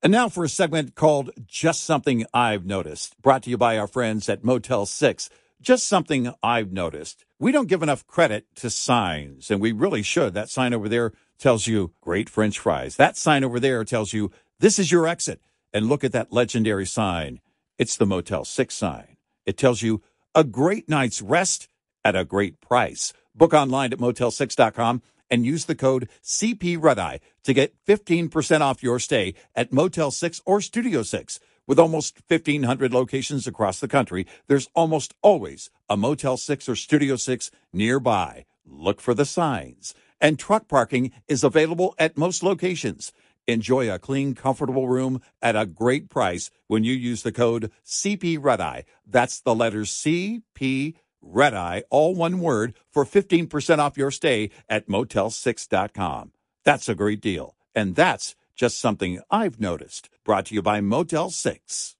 And now for a segment called Just Something I've Noticed, brought to you by our friends at Motel 6. Just something I've noticed. We don't give enough credit to signs, and we really should. That sign over there tells you great French fries. That sign over there tells you this is your exit. And look at that legendary sign. It's the Motel 6 sign. It tells you a great night's rest at a great price. Book online at motel6.com and use the code CP Red-Eye to get 15% off your stay at Motel 6 or Studio 6. With almost 1,500 locations across the country, there's almost always a Motel 6 or Studio 6 nearby. Look for the signs. And truck parking is available at most locations. Enjoy a clean, comfortable room at a great price when you use the code CP Red-Eye. That's the letters CP Red-Eye, all one word, for 15% off your stay at motel6.com. That's a great deal. And that's just something I've noticed. Brought to you by Motel 6.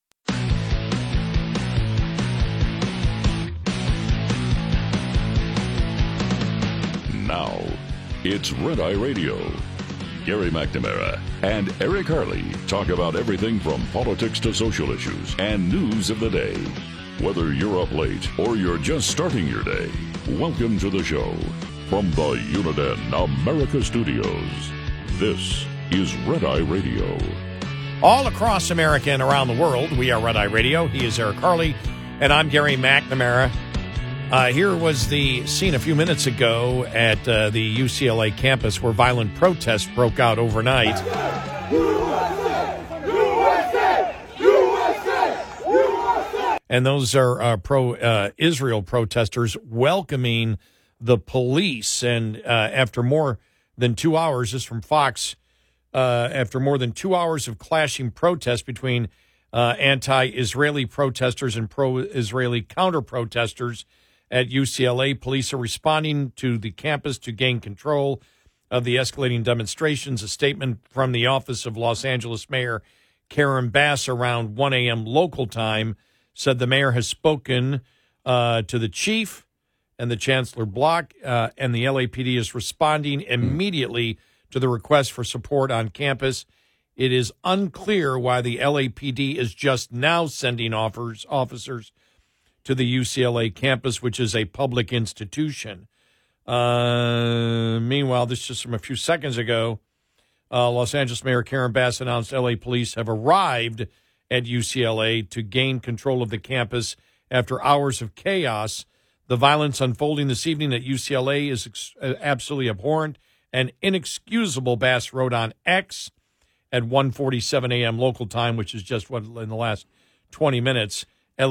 Now, it's Red Eye Radio. Gary McNamara and Eric Harley talk about everything from politics to social issues and news of the day. Whether you're up late or you're just starting your day, welcome to the show. From the Uniden America Studios, this is Red Eye Radio. All across America and around the world, we are Red Eye Radio. He is Eric Harley, and I'm Gary McNamara. Here was the scene a few minutes ago at the UCLA campus where violent protests broke out overnight. And those are pro-Israel protesters welcoming the police. And after more than 2 hours, this is from Fox, after more than 2 hours of clashing protests between anti-Israeli protesters and pro-Israeli counter-protesters at UCLA, police are responding to the campus to gain control of the escalating demonstrations. A statement from the office of Los Angeles Mayor Karen Bass around 1 a.m. local time said the mayor has spoken to the chief and the Chancellor Block, and the LAPD is responding immediately to the request for support on campus. It is unclear why the LAPD is just now sending officers to the UCLA campus, which is a public institution. Meanwhile, this is just from a few seconds ago, Los Angeles Mayor Karen Bass announced LA police have arrived at UCLA to gain control of the campus after hours of chaos. The violence unfolding this evening at UCLA is absolutely abhorrent and inexcusable, Bass wrote on X at 1:47 a.m. local time, which is just what in the last 20 minutes.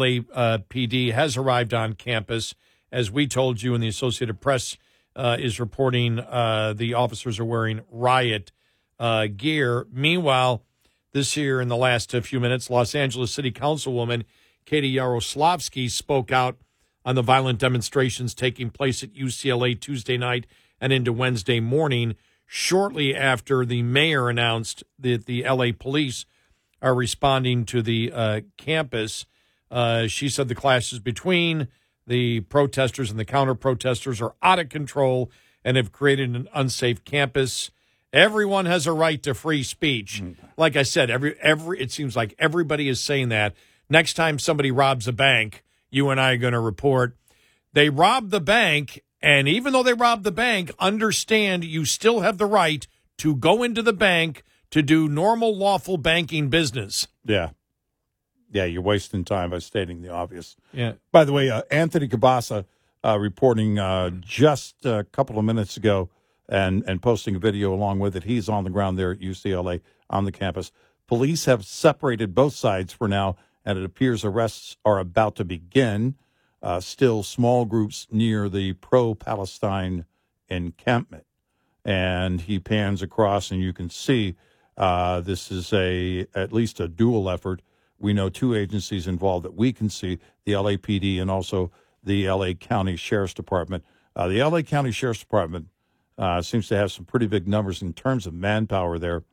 LAPD has arrived on campus. As we told you, and the Associated Press is reporting, the officers are wearing riot gear. Meanwhile, this year in the last few minutes, Los Angeles City Councilwoman Katie Yaroslavsky spoke out on the violent demonstrations taking place at UCLA Tuesday night and into Wednesday morning, shortly after the mayor announced that the LA police are responding to the campus. She said the clashes between the protesters and the counter-protesters are out of control and have created an unsafe campus. Everyone has a right to free speech. Like I said, it seems like everybody is saying that. Next time somebody robs a bank, you and I are going to report they robbed the bank, and even though they robbed the bank, understand you still have the right to go into the bank to do normal, lawful banking business. Yeah. Yeah, you're wasting time by stating the obvious. Yeah. By the way, Anthony Cabasa reporting just a couple of minutes ago and posting a video along with it. He's on the ground there at UCLA on the campus. Police have separated both sides for now, and it appears arrests are about to begin. Still small groups near the pro-Palestine encampment. And he pans across, and you can see this is at least a dual effort. We know two agencies involved that we can see, the LAPD and also the L.A. County Sheriff's Department. The L.A. County Sheriff's Department seems to have some pretty big numbers in terms of manpower there.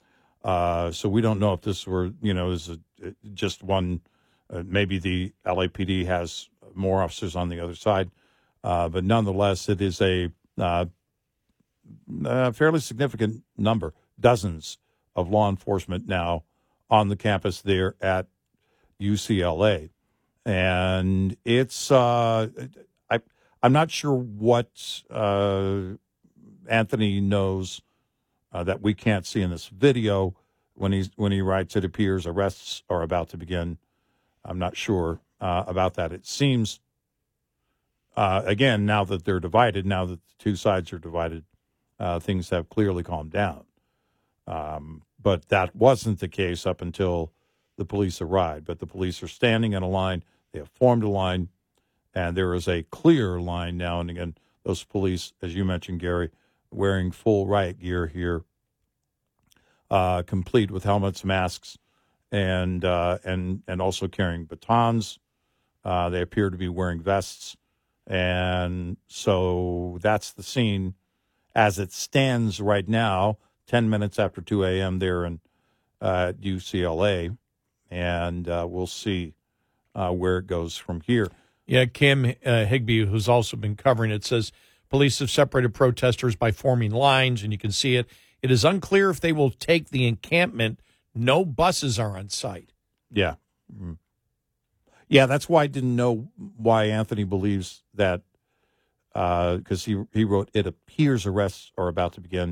So we don't know if this were, is just one. Maybe the LAPD has more officers on the other side. But nonetheless, it is a fairly significant number, dozens of law enforcement now on the campus there at UCLA. And it's I'm not sure what Anthony knows that we can't see in this video when he writes it appears arrests are about to begin. I'm not sure about that. It seems again, now that they're divided, now that the two sides are divided, things have clearly calmed down. But that wasn't the case up until the police arrived. But the police are standing in a line. They have formed a line, and there is a clear line now. And again, those police, as you mentioned, Gary, wearing full riot gear here, complete with helmets, masks, and also carrying batons. They appear to be wearing vests. And so that's the scene as it stands right now, 10 minutes after 2 a.m. there in UCLA. And we'll see where it goes from here. Yeah, Kim Higby, who's also been covering it, says police have separated protesters by forming lines, and you can see it. It is unclear if they will take the encampment. No buses are on site. Yeah. Mm-hmm. Yeah, that's why I didn't know why Anthony believes that, because he wrote, it appears arrests are about to begin.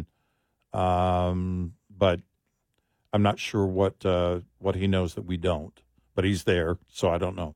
But I'm not sure what he knows that we don't. But he's there, so I don't know.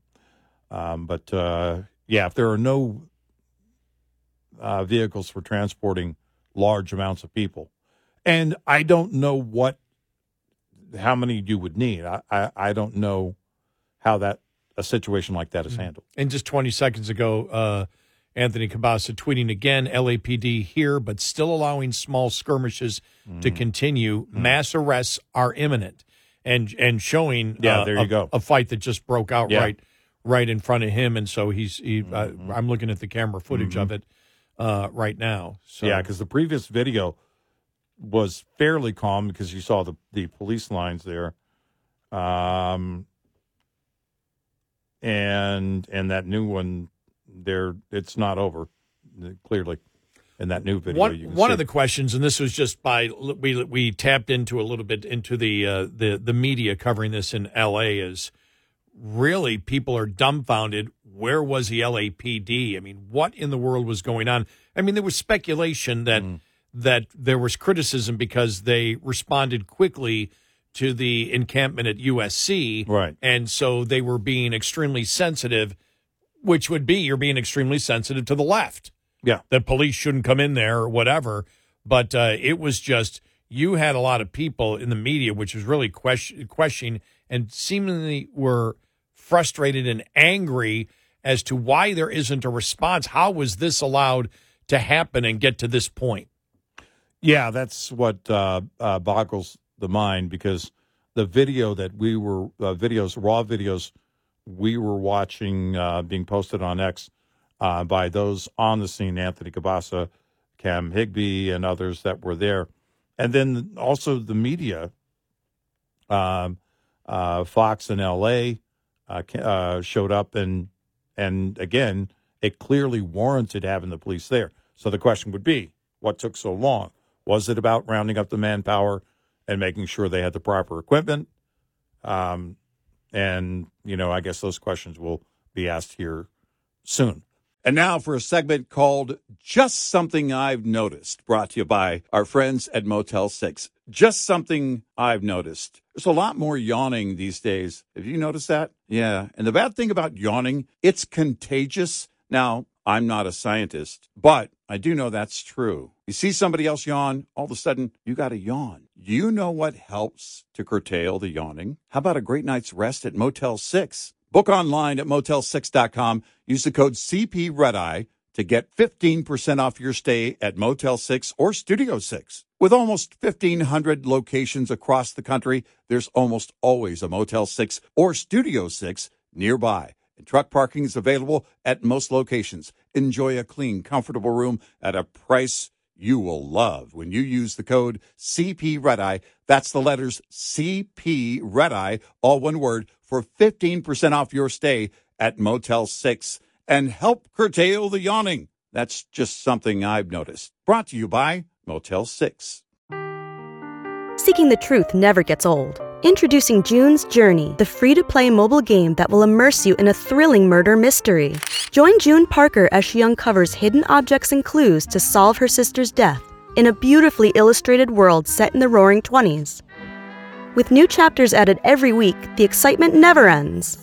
Yeah, if there are no vehicles for transporting large amounts of people, and I don't know how many you would need. I don't know how a situation like that is handled. And just 20 seconds ago, Anthony Cabasa tweeting again, LAPD here, but still allowing small skirmishes to continue. Mass arrests are imminent. And showing there you go. A fight that just broke out right in front of him. And so I'm looking at the camera footage of it right now. So. Yeah, because the previous video was fairly calm because you saw the police lines there. And that new one there, it's not over, clearly. In that new video, one of the questions, and this was just we tapped into a little bit into the media covering this in L.A. is really people are dumbfounded. Where was the LAPD? I mean, what in the world was going on? I mean, there was speculation that there was criticism because they responded quickly to the encampment at USC, right? And so they were being extremely sensitive, which would be you're being extremely sensitive to the left. Yeah. That police shouldn't come in there or whatever. But it was just, you had a lot of people in the media, which was really questioning and seemingly were frustrated and angry as to why there isn't a response. How was this allowed to happen and get to this point? Yeah, that's what boggles the mind, because the video that we were, raw videos we were watching being posted on X, by those on the scene, Anthony Cabasa, Cam Higby, and others that were there. And then also the media, Fox in L.A. Showed up, and again, it clearly warranted having the police there. So the question would be, what took so long? Was it about rounding up the manpower and making sure they had the proper equipment? And, I guess those questions will be asked here soon. And now for a segment called Just Something I've Noticed, brought to you by our friends at Motel 6. Just something I've noticed. There's a lot more yawning these days. Have you noticed that? Yeah. And the bad thing about yawning, it's contagious. Now, I'm not a scientist, but I do know that's true. You see somebody else yawn, all of a sudden, you got to yawn. You know what helps to curtail the yawning? How about a great night's rest at Motel 6? Book online at Motel6.com. Use the code CPRedEye to get 15% off your stay at Motel 6 or Studio 6. With almost 1,500 locations across the country, there's almost always a Motel 6 or Studio 6 nearby. And truck parking is available at most locations. Enjoy a clean, comfortable room at a price you will love when you use the code CPRedEye. That's the letters CPRedEye, all one word, for 15% off your stay at Motel 6 and help curtail the yawning. That's just something I've noticed. Brought to you by Motel 6. Seeking the truth never gets old. Introducing June's Journey, the free-to-play mobile game that will immerse you in a thrilling murder mystery. Join June Parker as she uncovers hidden objects and clues to solve her sister's death in a beautifully illustrated world set in the Roaring '20s. With new chapters added every week, the excitement never ends.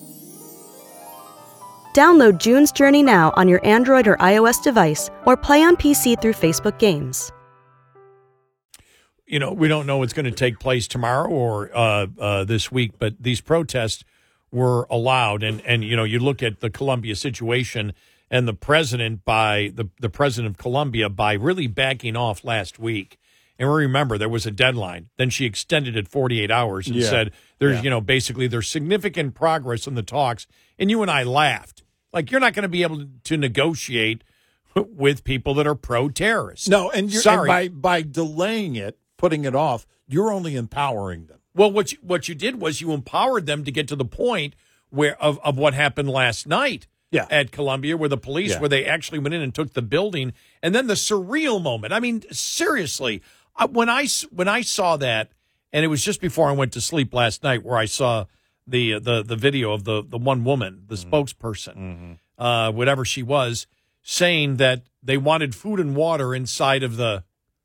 Download June's Journey now on your Android or iOS device, or play on PC through Facebook Games. You know, we don't know what's going to take place tomorrow or this week, but these protests were allowed. And you know, you look at the Colombia situation and the president the president of Colombia by really backing off last week. And we remember there was a deadline. Then she extended it 48 hours and said there's, you know, basically there's significant progress in the talks. And you and I laughed. Like, you're not going to be able to negotiate with people that are pro-terrorist. No, and by delaying it, putting it off, you're only empowering them. Well, what you did was you empowered them to get to the point where of what happened last night at Columbia, where the police, where they actually went in and took the building, and then the surreal moment. I mean, seriously, when I saw that, and it was just before I went to sleep last night, where I saw the video of the one woman, the spokesperson, whatever she was, saying that they wanted food and water inside of the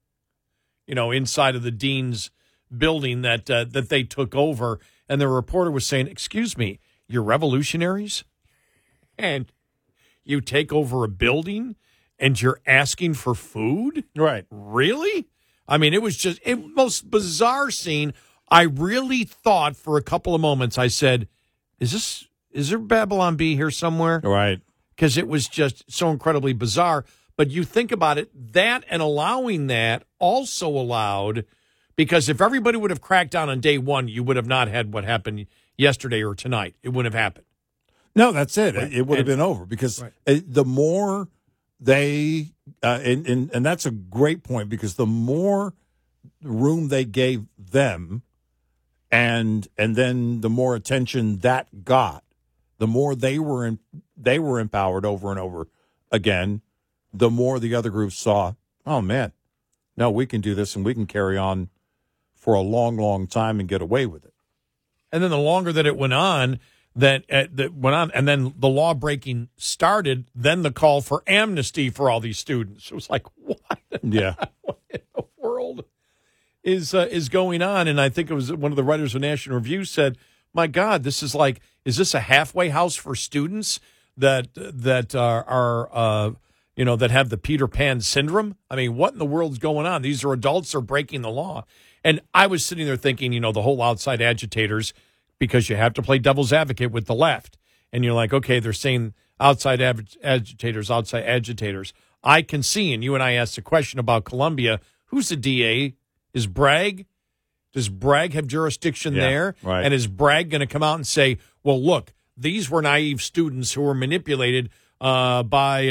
dean's building that they took over. And the reporter was saying, excuse me, you're revolutionaries? And you take over a building and you're asking for food? Right. Really? I mean, it was just the most bizarre scene. I really thought for a couple of moments, I said, is there Babylon Bee here somewhere? Right. Because it was just so incredibly bizarre. But you think about it, that and allowing that also allowed, because if everybody would have cracked down on day one, you would have not had what happened yesterday or tonight. It wouldn't have happened. No, that's it. Right. It would have been over because the more they, and that's a great point, because the more room they gave them, and then the more attention that got, the more they were empowered over and over again, the more the other groups saw, oh, man, no, we can do this and we can carry on for a long, long time and get away with it. And then the longer that it went on, and then the law breaking started, then the call for amnesty for all these students. It was like, what? Yeah. What in the world is going on? And I think it was one of the writers of National Review said, my God, this is like, is this a halfway house for students that are that have the Peter Pan syndrome? I mean, what in the world's going on? These are adults who are breaking the law. And I was sitting there thinking, the whole outside agitators, because you have to play devil's advocate with the left. And you're like, okay, they're saying outside agitators. I can see, and you and I asked a question about Columbia, who's the DA? Is Bragg? Does Bragg have jurisdiction there? Right. And is Bragg going to come out and say, well, look, these were naive students who were manipulated by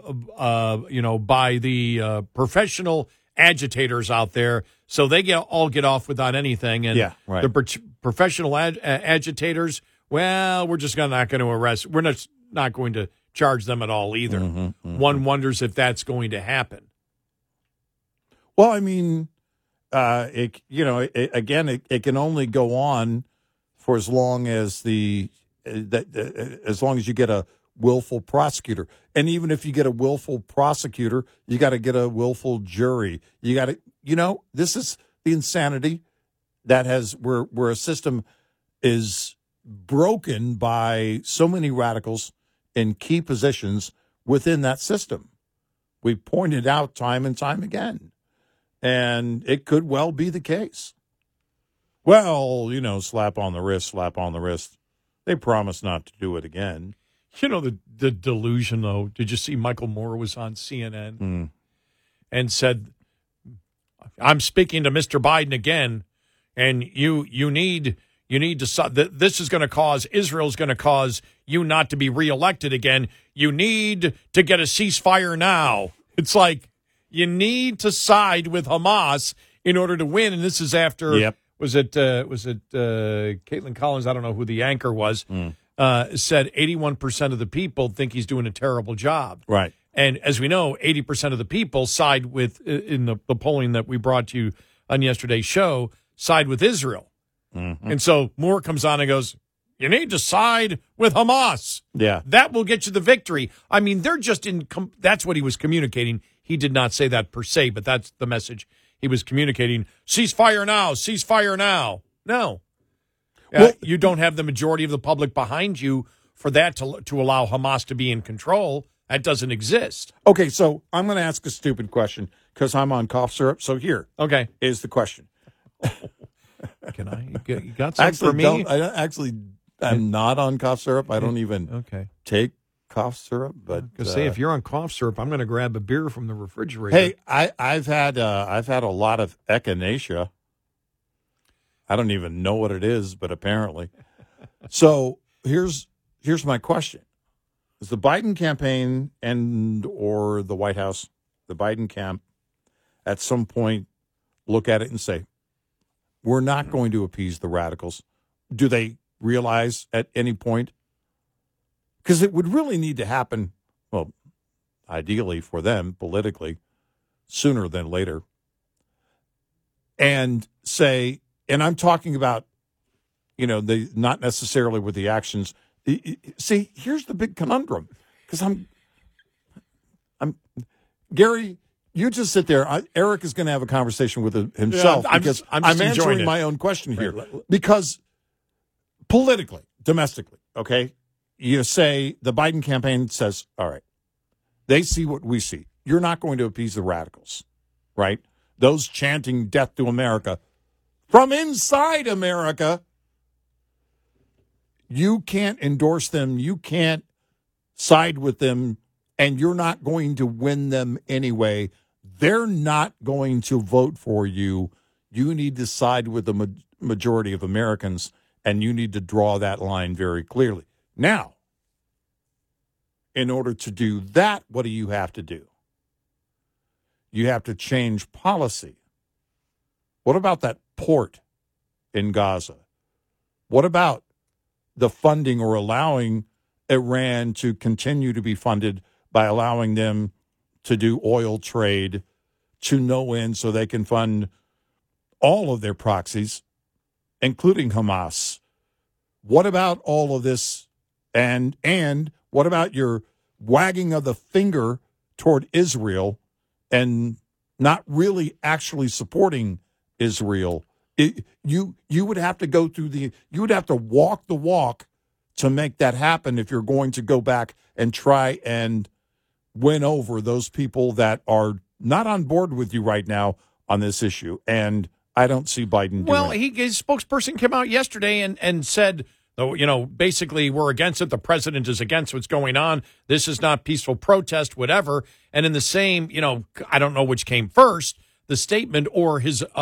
the professional agitators out there, so they all get off without anything. And the professional agitators, well, we're just not going to arrest. We're not going to charge them at all either. One wonders if that's going to happen. Well, I mean, it can only go on for as long as as long as you get a willful prosecutor. And even if you get a willful prosecutor, you got to get a willful jury. You got to, this is the insanity that where a system is broken by so many radicals in key positions within that system. We pointed out time and time again. And it could well be the case. Well, slap on the wrist. They promise not to do it again. The delusion, though. Did you see Michael Moore was on CNN and said, I'm speaking to Mr. Biden again, and you need to, this is going to cause, Israel's going to cause you not to be reelected again. You need to get a ceasefire now. It's like, you need to side with Hamas in order to win. And this is after, was it Caitlin Collins? I don't know who the anchor was. Said 81% of the people think he's doing a terrible job. Right. And as we know, 80% of the people side with, in the polling that we brought to you on yesterday's show, side with Israel. Mm-hmm. And so Moore comes on and goes, you need to side with Hamas. Yeah. That will get you the victory. I mean, they're just that's what he was communicating. He did not say that per se, but that's the message he was communicating. Ceasefire now, ceasefire now. No. Well, you don't have the majority of the public behind you for that to allow Hamas to be in control. That doesn't exist. Okay, so I'm going to ask a stupid question because I'm on cough syrup. So here is the question. Can I? You got something for me? I'm not on cough syrup. I don't even take cough syrup. But say if you're on cough syrup, I'm going to grab a beer from the refrigerator. Hey, I've had a lot of echinacea. I don't even know what it is, but apparently. So here's my question: is the Biden campaign or the White House, the Biden camp, at some point look at it and say, we're not going to appease the radicals? Do they realize at any point? Because it would really need to happen, well, ideally for them, politically, sooner than later. And say, and I'm talking about, not necessarily with the actions. See, here's the big conundrum. Because I'm Gary, you just sit there. Eric is going to have a conversation with himself because I'm answering my own question here. Because politically, domestically, okay, you say the Biden campaign says, all right, they see what we see. You're not going to appease the radicals, right? Those chanting death to America from inside America. You can't endorse them. You can't side with them, and you're not going to win them anyway. They're not going to vote for you. You need to side with the majority of Americans, and you need to draw that line very clearly. Now, in order to do that, what do you have to do? You have to change policy. What about that port in Gaza? What about the funding or allowing Iran to continue to be funded by allowing them to do oil trade to no end so they can fund all of their proxies, including Hamas? What about all of this? And what about your wagging of the finger toward Israel and not really actually supporting Israel? You would have to go through you would have to walk the walk to make that happen if you're going to go back and try and win over those people that are not on board with you right now on this issue. And I don't see Biden doing it. His spokesperson came out yesterday and said, basically we're against it. The president is against what's going on. This is not peaceful protest, whatever. And in the same, I don't know which came first, the statement or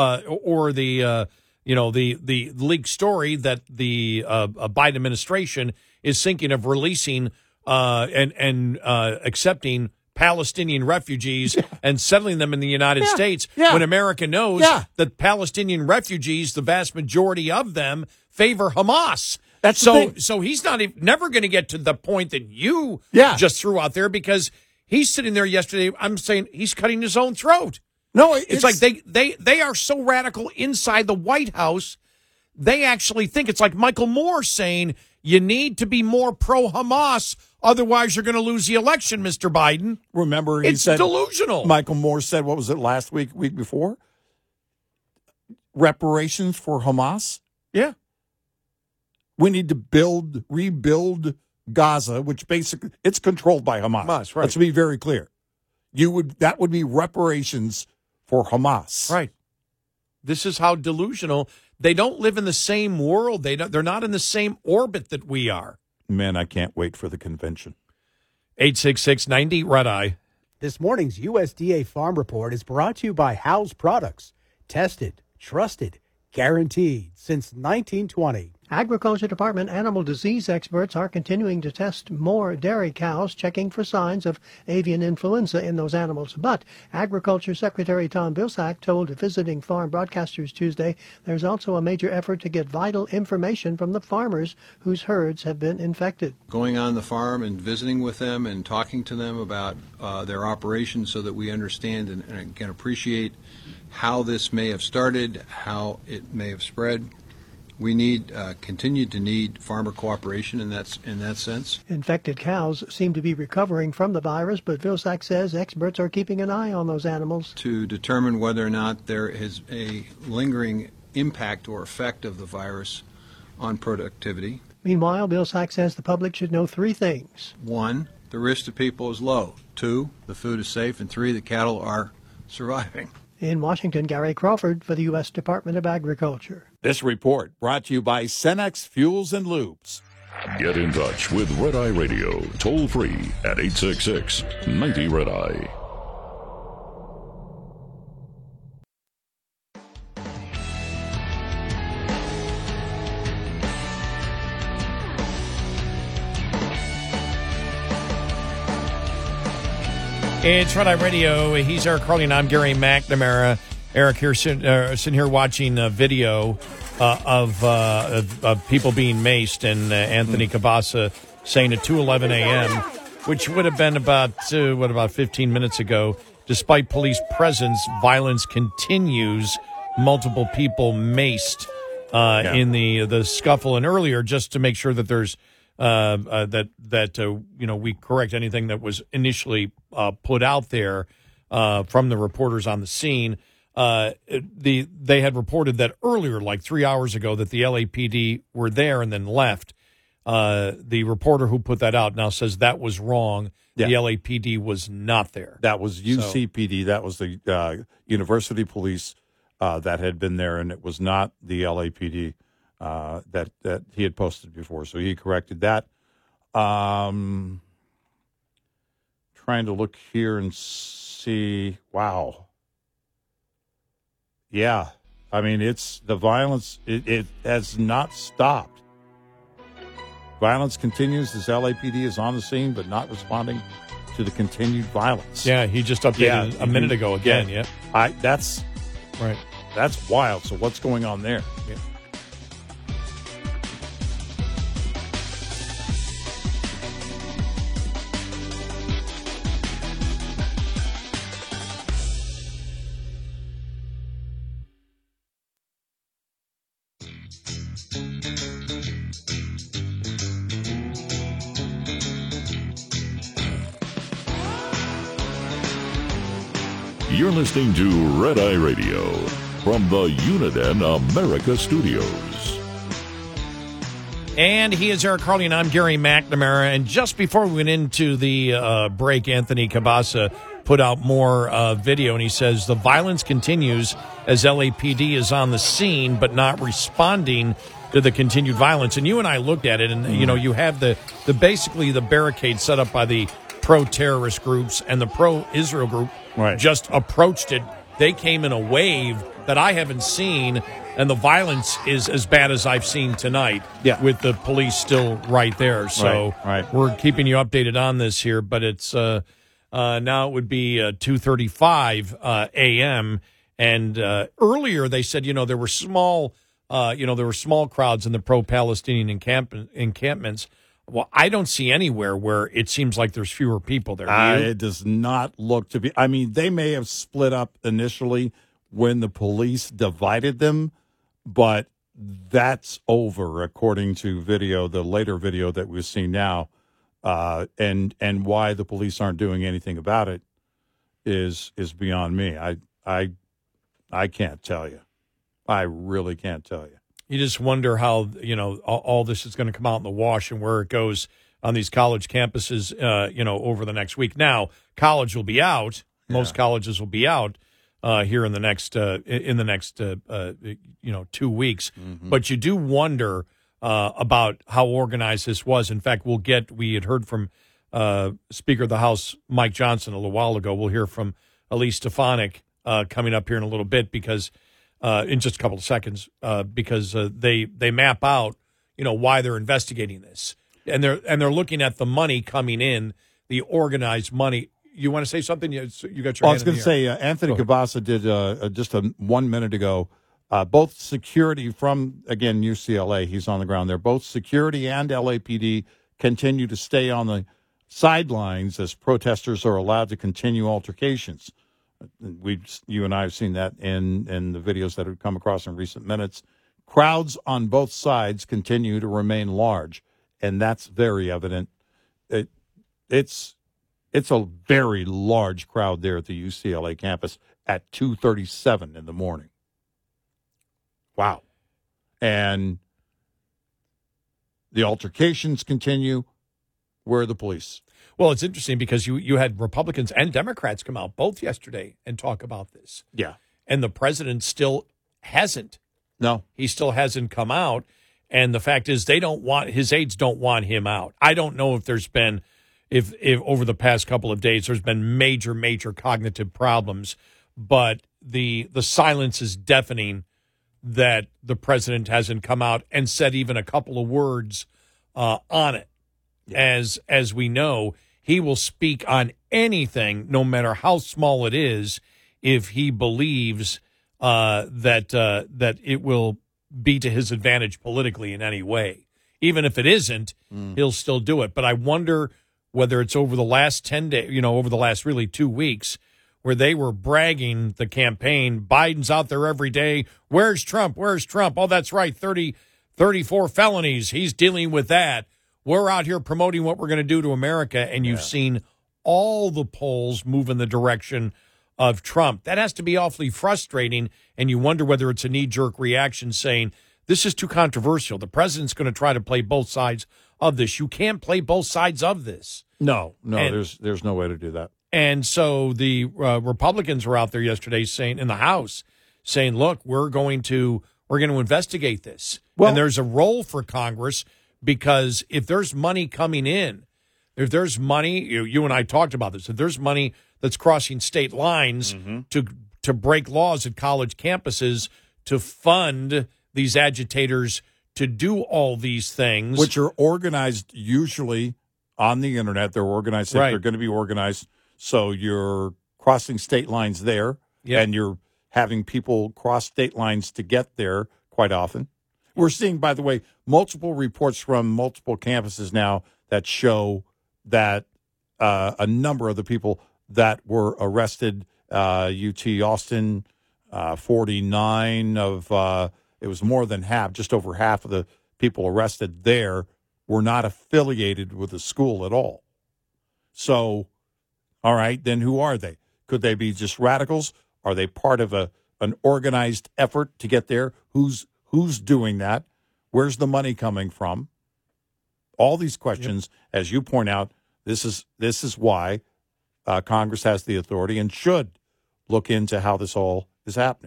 the leaked story that the Biden administration is thinking of releasing and accepting Palestinian refugees and settling them in the United States when America knows that Palestinian refugees, the vast majority of them, favor Hamas. That's so he's never going to get to the point that you just threw out there, because he's sitting there yesterday. I'm saying he's cutting his own throat. No, it's like they are so radical inside the White House. They actually think it's like Michael Moore saying you need to be more pro-Hamas, otherwise you're going to lose the election, Mr. Biden. Remember, he said delusional. Michael Moore said, what was it, last week before? Reparations for Hamas? Yeah. We need to rebuild Gaza, which basically it's controlled by Hamas. Right. Let's be very clear. That would be reparations for Hamas. Right. This is how delusional. They don't live in the same world. They're not in the same orbit that we are. Man, I can't wait for the convention. 866-90 Red Eye. This morning's USDA Farm Report is brought to you by Howes Products. Tested, trusted, guaranteed since 1920. Agriculture Department animal disease experts are continuing to test more dairy cows, checking for signs of avian influenza in those animals. But Agriculture Secretary Tom Vilsack told visiting farm broadcasters Tuesday there's also a major effort to get vital information from the farmers whose herds have been infected. Going on the farm and visiting with them and talking to them about their operations so that we understand and can appreciate how this may have started, how it may have spread, We need continue to need farmer cooperation in that sense. Infected cows seem to be recovering from the virus, but Vilsack says experts are keeping an eye on those animals to determine whether or not there is a lingering impact or effect of the virus on productivity. Meanwhile, Vilsack says the public should know 3 things. 1, the risk to people is low. 2, the food is safe. And 3, the cattle are surviving. In Washington, Gary Crawford for the U.S. Department of Agriculture. This report brought to you by Cenex Fuels and Lubes. Get in touch with Red Eye Radio, toll free at 866-90-RED-EYE. It's Red Eye Radio. He's Eric Carly, and I'm Gary McNamara. Eric here, sitting here watching a video of people being maced, and Anthony Cabasa saying at 2:11 a.m., which would have been about 15 minutes ago. Despite police presence, violence continues. Multiple people maced in the scuffle, and earlier, just to make sure that there's we correct anything that was initially put out there from the reporters on the scene. They had reported that earlier, like 3 hours ago, that the LAPD were there and then left. The reporter who put that out now says that was wrong. Yeah. The LAPD was not there. That was UCPD. That was the University Police that had been there, and it was not the LAPD that he had posted before. So he corrected that. Trying to look here and see. Wow. Yeah. I mean, it's the violence. It has not stopped. Violence continues as LAPD is on the scene, but not responding to the continued violence. Yeah, he just updated a minute ago again. Yeah. That's right. That's wild. So what's going on there? Yeah. You're listening to Red Eye Radio from the Uniden America Studios. And he is Eric Carly, and I'm Gary McNamara. And just before we went into the break, Anthony Cabasa put out more video, and he says the violence continues as LAPD is on the scene but not responding to the continued violence. And you and I looked at it, and you have the basically the barricade set up by the pro-terrorist groups and the pro-Israel group. Right. Just approached it. They came in a wave that I haven't seen, and the violence is as bad as I've seen tonight. Yeah. With the police still right there. So right. We're keeping you updated on this here, but it's now it would be 2:35 a.m. And earlier they said there were small crowds in the pro-Palestinian encampments. Well, I don't see anywhere where it seems like there's fewer people there. It does not look to be. I mean, they may have split up initially when the police divided them, but that's over, according to the later video that we've seen now. And why the police aren't doing anything about it is beyond me. I can't tell you. I really can't tell you. You just wonder how, all this is going to come out in the wash and where it goes on these college campuses, over the next week. Now, college will be out. Yeah. Most colleges will be out here in the next 2 weeks. Mm-hmm. But you do wonder about how organized this was. In fact, we had heard from Speaker of the House, Mike Johnson, a little while ago. We'll hear from Elise Stefanik coming up here in a little bit because in just a couple of seconds, because they map out, why they're investigating this, and they're looking at the money coming in, the organized money. You want to say something? You got your. I was going to say Anthony Cabasa did just 1 minute ago. Both security from UCLA, he's on the ground there. Both security and LAPD continue to stay on the sidelines as protesters are allowed to continue altercations. You and I have seen that in the videos that have come across in recent minutes. crowds on both sides continue to remain large, and that's very evident. It's a very large crowd there at the UCLA campus at 2:37 in the morning. Wow. And the altercations continue. Where are the police? Well, it's interesting because you had Republicans and Democrats come out both yesterday and talk about this. Yeah. And the president still hasn't. No. He still hasn't come out. And the fact is his aides don't want him out. I don't know if there's been, if over the past couple of days, there's been major cognitive problems. But the silence is deafening that the president hasn't come out and said even a couple of words on it. Yeah. As we know, he will speak on anything, no matter how small it is, if he believes that it will be to his advantage politically in any way. Even if it isn't, he'll still do it. But I wonder whether it's over the last 10 days, over the last really 2 weeks, where they were bragging the campaign, Biden's out there every day. Where's Trump? Where's Trump? Oh, that's right, 34 felonies. He's dealing with that. We're out here promoting what we're going to do to America, and you've seen all the polls move in the direction of Trump. That has to be awfully frustrating, and you wonder whether it's a knee-jerk reaction saying, this is too controversial. The president's going to try to play both sides of this. You can't play both sides of this. No, there's no way to do that. And so the Republicans were out there yesterday saying, in the House, saying, look, we're going to investigate this. Well, and there's a role for Congress, because if there's money coming in, if there's money, you and I talked about this, if there's money that's crossing state lines to break laws at college campuses to fund these agitators to do all these things. Which are organized usually on the internet. They're organized. Right. They're going to be organized. So you're crossing state lines there, and you're having people cross state lines to get there quite often. We're seeing, by the way, multiple reports from multiple campuses now that show that a number of the people that were arrested, UT Austin, 49 of, it was more than half, just over half of the people arrested there were not affiliated with the school at all. So, all right, then who are they? Could they be just radicals? Are they part of an organized effort to get there? Who's doing that? Where's the money coming from? All these questions, as you point out, this is why Congress has the authority and should look into how this all is happening.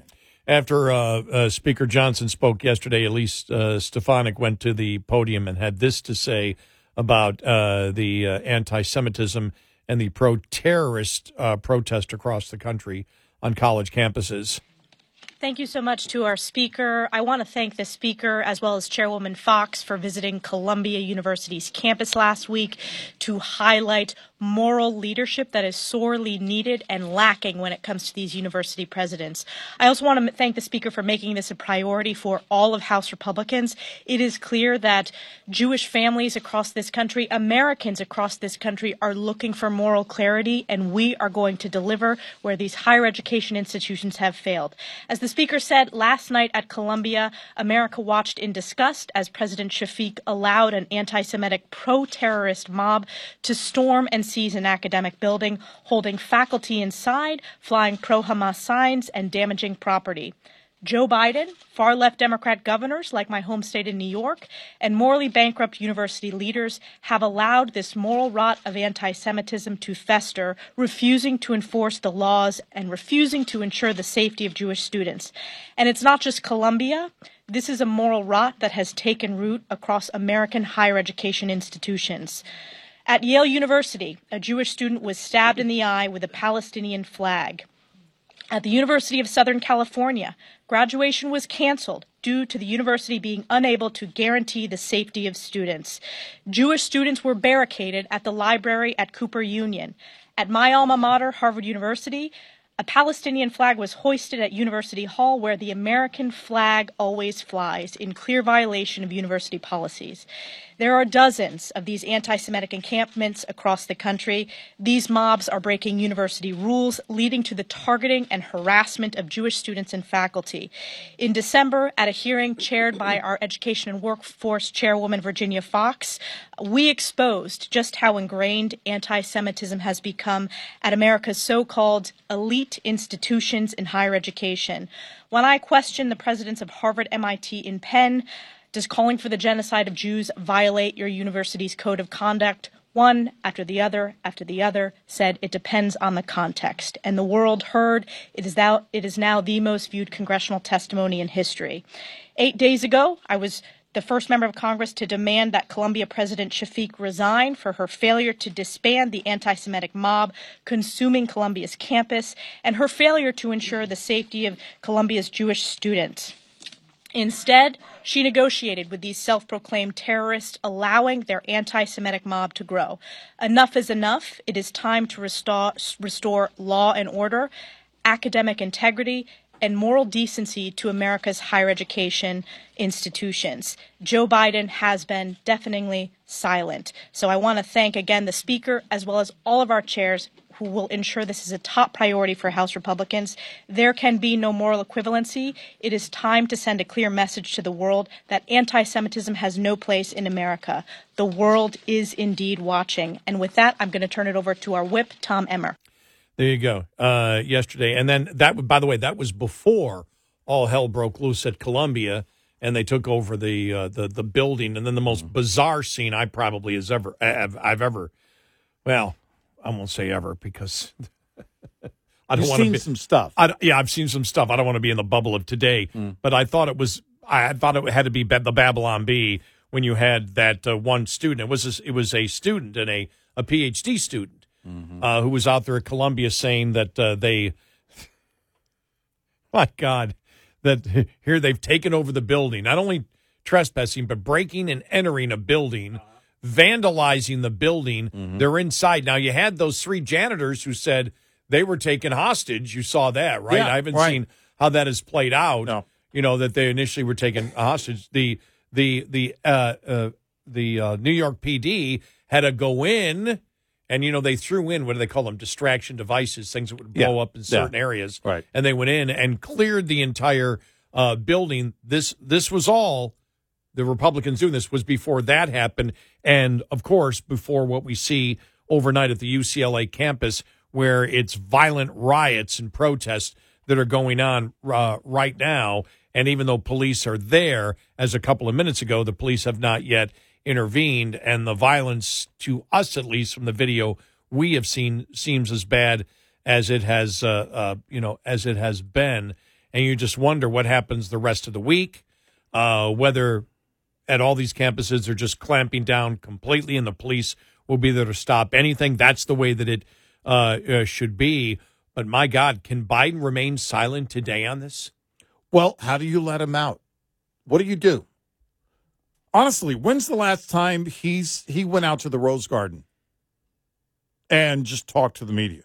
After Speaker Johnson spoke yesterday, Elise Stefanik went to the podium and had this to say about the anti-Semitism and the pro-terrorist protest across the country on college campuses. Thank you so much to our speaker. I want to thank the speaker as well as Chairwoman Fox for visiting Columbia University's campus last week to highlight moral leadership that is sorely needed and lacking when it comes to these university presidents. I also want to thank the speaker for making this a priority for all of House Republicans. It is clear that Jewish families across this country, Americans across this country, are looking for moral clarity, and we are going to deliver where these higher education institutions have failed. As the speaker said last night at Columbia, America watched in disgust as President Shafiq allowed an anti-Semitic pro-terrorist mob to storm and seize an academic building, holding faculty inside, flying pro-Hamas signs, and damaging property. Joe Biden, far-left Democrat governors like my home state in New York, and morally bankrupt university leaders have allowed this moral rot of anti-Semitism to fester, refusing to enforce the laws and refusing to ensure the safety of Jewish students. And it's not just Columbia. This is a moral rot that has taken root across American higher education institutions. At Yale University, a Jewish student was stabbed in the eye with a Palestinian flag. At the University of Southern California, graduation was canceled due to the university being unable to guarantee the safety of students. Jewish students were barricaded at the library at Cooper Union. At my alma mater, Harvard University, a Palestinian flag was hoisted at University Hall where the American flag always flies, in clear violation of university policies. There are dozens of these anti-Semitic encampments across the country. These mobs are breaking university rules, leading to the targeting and harassment of Jewish students and faculty. In December, at a hearing chaired by our Education and Workforce Chairwoman Virginia Fox, we exposed just how ingrained anti-Semitism has become at America's so-called elite institutions in higher education. When I questioned the presidents of Harvard, MIT, and Penn, does calling for the genocide of Jews violate your university's code of conduct? One after the other said it depends on the context. And the world heard it is now the most viewed congressional testimony in history. 8 days ago, I was the first member of Congress to demand that Columbia President Shafiq resign for her failure to disband the anti-Semitic mob consuming Columbia's campus and her failure to ensure the safety of Columbia's Jewish students. Instead, she negotiated with these self-proclaimed terrorists, allowing their anti-Semitic mob to grow. Enough is enough. It is time to restore law and order, academic integrity, and moral decency to America's higher education institutions. Joe Biden has been deafeningly silent. So I want to thank again the Speaker as well as all of our chairs who will ensure this is a top priority for House Republicans. There can be no moral equivalency. It is time to send a clear message to the world that anti-Semitism has no place in America. The world is indeed watching. And with that, I'm going to turn it over to our whip, Tom Emmer. There you go. Yesterday. And then that, by the way, that was before all hell broke loose at Columbia and they took over the building. And then the most bizarre scene I've ever, well, I won't say ever because I don't want to be some stuff. I've seen some stuff. I don't want to be in the bubble of today, but I thought it had to be the Babylon Bee when you had that one student. It was a student and a PhD student who was out there at Columbia saying that my God, that here they've taken over the building, not only trespassing but breaking and entering a building. Vandalizing the building. They're inside. Now, you had those 3 janitors who said they were taken hostage. You saw that, right? Yeah, I haven't seen how that has played out. No. You know, that they initially were taken hostage. The New York PD had to go in, and, you know, they threw in, what do they call them, distraction devices, things that would blow up in certain areas. Right. And they went in and cleared the entire building. This was all. The Republicans doing this was before that happened, and, of course, before what we see overnight at the UCLA campus, where it's violent riots and protests that are going on right now. And even though police are there, as a couple of minutes ago, the police have not yet intervened, and the violence, to us at least, from the video we have seen, seems as bad as it has, as it has been. And you just wonder what happens the rest of the week, whether at all these campuses they're just clamping down completely and the police will be there to stop anything. That's the way that it should be. But my God, can Biden remain silent today on this? Well, how do you let him out? What do you do? Honestly, when's the last time he went out to the Rose Garden and just talked to the media?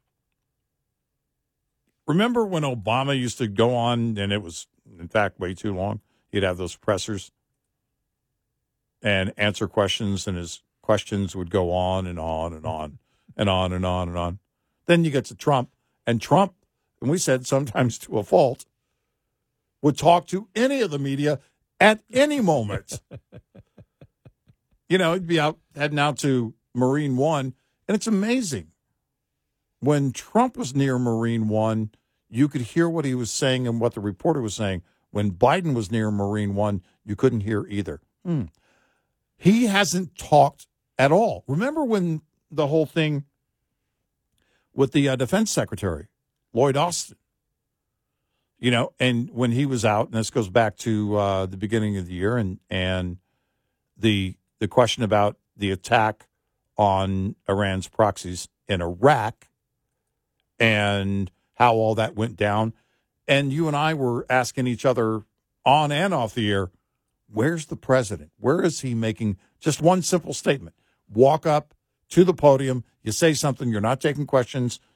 Remember when Obama used to go on, and it was, in fact, way too long? He'd have those pressers and answer questions, and his questions would go on and on and on and on and on and on. Then you get to Trump, and we said sometimes to a fault, would talk to any of the media at any moment. You know, he'd be out heading out to Marine One, and it's amazing. When Trump was near Marine One, you could hear what he was saying and what the reporter was saying. When Biden was near Marine One, you couldn't hear either. He hasn't talked at all. Remember when the whole thing with the defense secretary, Lloyd Austin, you know, and when he was out, and this goes back to the beginning of the year, and the question about the attack on Iran's proxies in Iraq and how all that went down. And you and I were asking each other on and off the air, where's the president? Where is he making just one simple statement? Walk up to the podium, you say something, you're not taking questions,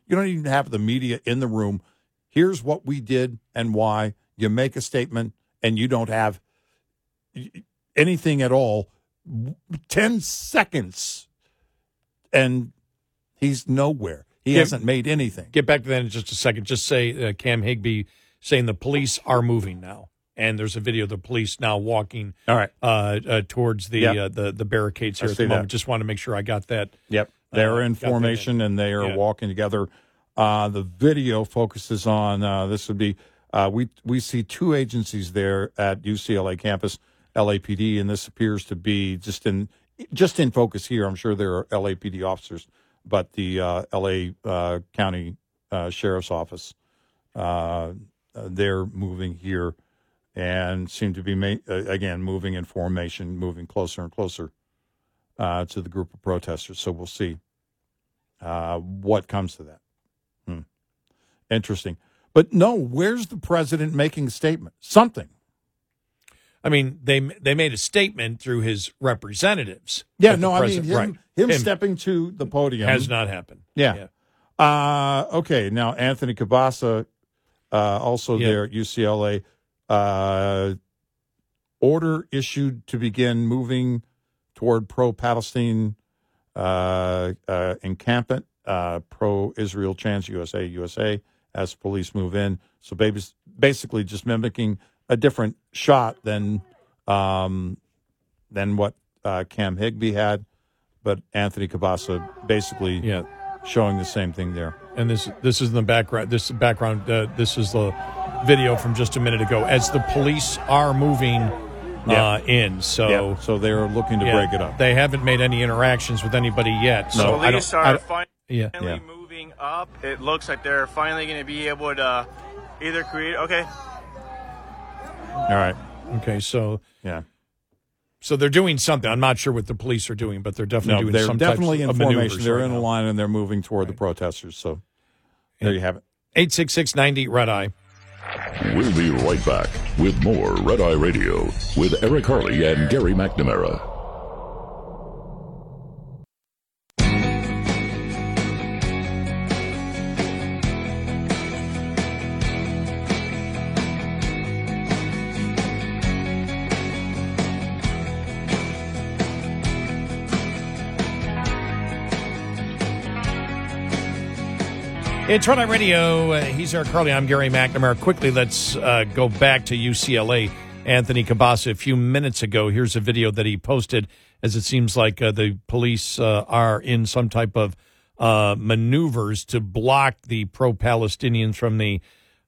You don't even have the media in the room. Here's what we did and why. You make a statement, and you don't have anything at all. 10 seconds, and he's nowhere. He hasn't made anything. Get back to that in just a second. Just say Cam Higbee saying the police are moving now, and there's a video of the police now walking. All right, towards the barricades here at the moment. Just want to make sure I got that. Yep, they're in formation and they are walking together. The video focuses on this would be we see two agencies there at UCLA campus, LAPD, and this appears to be just in focus here. I'm sure there are LAPD officers, but the LA County Sheriff's Office, they're moving here and seem to be, again, moving in formation, moving closer and closer to the group of protesters. So we'll see what comes to that. Interesting. But no, where's the president making a statement? Something. I mean, they made a statement through his representatives. Yeah, no, I mean, him stepping to the podium. Has not happened. Yeah. Okay, now Anthony Cabasa, also there at UCLA, order issued to begin moving toward pro-Palestine encampment, pro-Israel chants, USA, as police move in. So basically just mimicking a different shot than what Cam Higbee had, but Anthony Cabasa basically showing the same thing there. And this is in the background. This is the video from just a minute ago as the police are moving in. So they're looking to break it up. They haven't made any interactions with anybody yet. So police are finally moving up. It looks like they're finally going to be able to either create. Okay. All right. Okay. So So they're doing something. I'm not sure what the police are doing, but they're definitely doing some definitely types in of formation. They're right in a now. line and they're moving toward the protesters. So there you have it. 866-90-RED-EYE. We'll be right back with more Red Eye Radio with Eric Harley and Gary McNamara. It's Red Eye Radio. He's Eric Harley. I'm Gary McNamara. Quickly, let's go back to UCLA. Anthony Cabasa, a few minutes ago, here's a video that he posted as it seems like the police are in some type of maneuvers to block the pro-Palestinians from the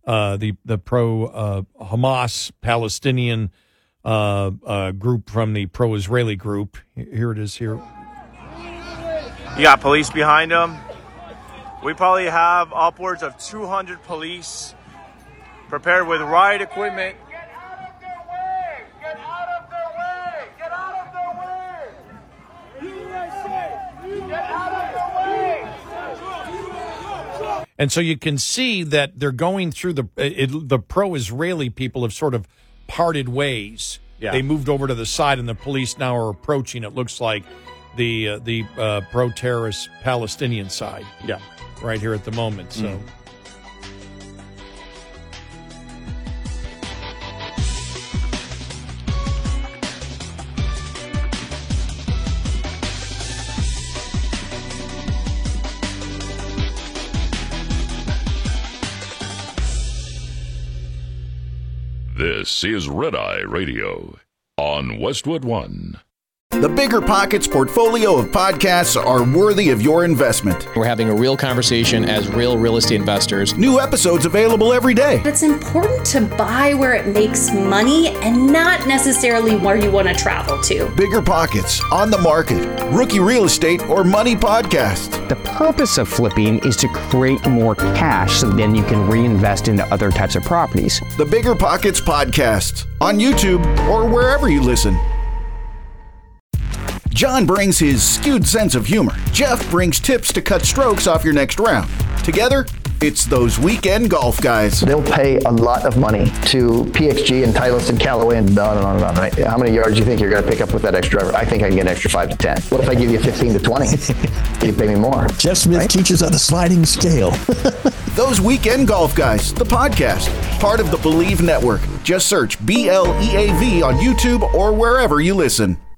pro-Hamas Palestinian group from the pro-Israeli group. Here it is here. You got police behind them. We probably have upwards of 200 police prepared with riot equipment. Get out of their way! Get out of their way! Get out of their way! USA! Get out of their way! And so you can see that they're going through the pro-Israeli people have sort of parted ways. Yeah. They moved over to the side, and the police now are approaching, it looks like, the pro-terrorist Palestinian side. Yeah. Right here at the moment. So. This is Red Eye Radio on Westwood One. The Bigger Pockets portfolio of podcasts are worthy of your investment. We're having a real conversation as real estate investors. New episodes available every day. It's important to buy where it makes money and not necessarily where you want to travel to. Bigger Pockets, On the Market, Rookie Real Estate, or Money Podcast. The purpose of flipping is to create more cash so then you can reinvest into other types of properties. The Bigger Pockets Podcast on YouTube or wherever you listen. John brings his skewed sense of humor. Jeff brings tips to cut strokes off your next round. Together, It's those weekend golf guys. They'll pay a lot of money to PXG and Titleist and Callaway and on and on and on, right? How many yards do you think you're going to pick up with that extra driver? I think I can get an extra 5 to 10. What if I give you 15 to 20? You pay me more. Jeff Smith teaches on the sliding scale. Those Weekend Golf Guys, the podcast, part of the Believe Network. Just search BLEAV on YouTube or wherever you listen.